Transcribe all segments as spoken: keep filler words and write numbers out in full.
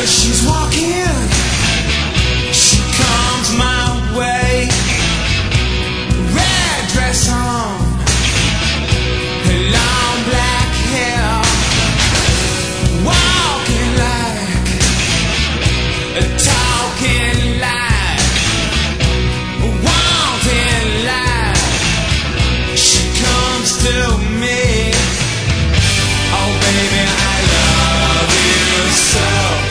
She's walking, she comes my way. Red dress on, her long black hair, walking like a talking like wanting like she comes to me. Oh baby, I love you so.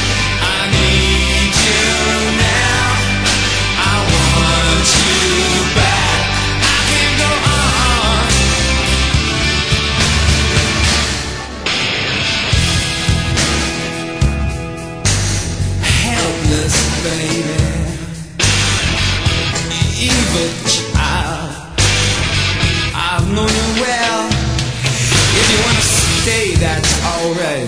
Baby, evil child, I've known you well. If you wanna stay, that's alright.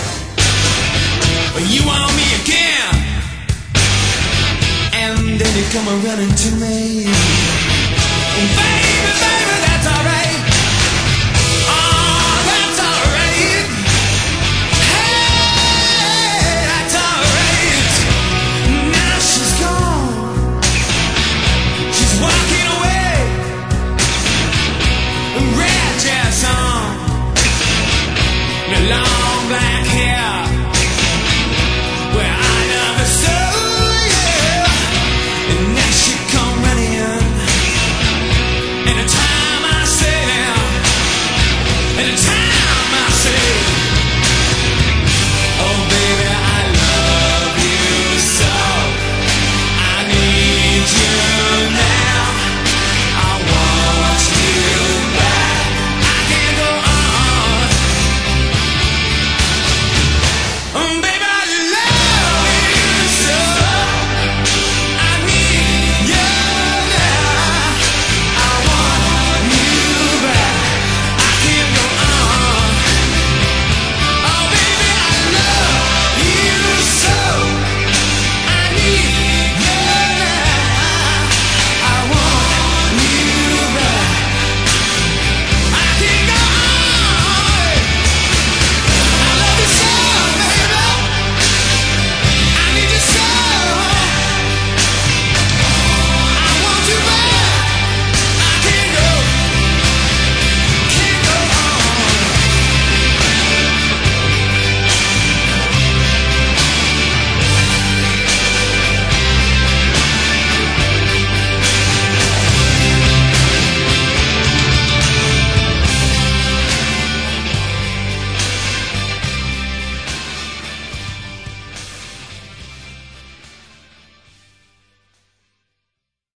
But you want me again, and then you come a running to me. Baby,